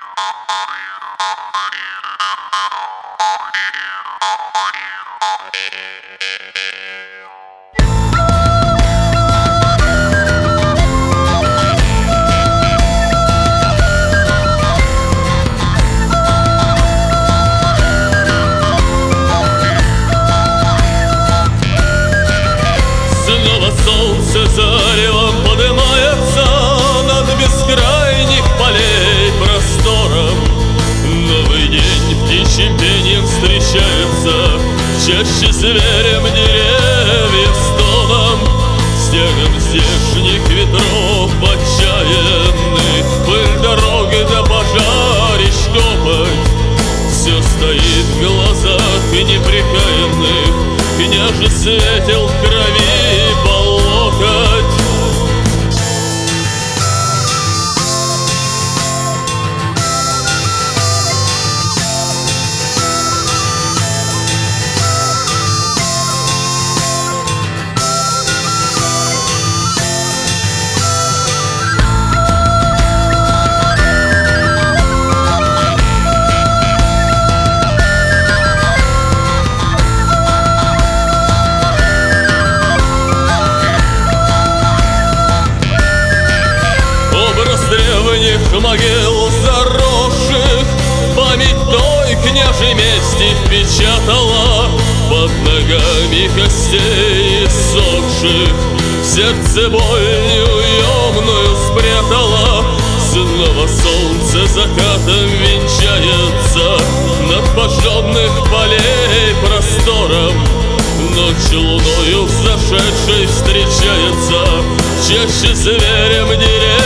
Солнце заревом поднимается над бескрайних полей простором. Новый день птичьим пением встречается, чаще зверем деревьев стоном. Снегом здешних ветров отчаянных пыль дороги до пожарищ копоть. Все стоит в глазах непрекаянных, княже светил в крови по локоть. Древних могил заросших память той княжей мести впечатала под ногами костей иссохших. В сердце боль неуемную спрятала. Снова солнце закатом венчается над пожженных полей простором. Ночь луною взошедшей встречается, чаще зверем деревьев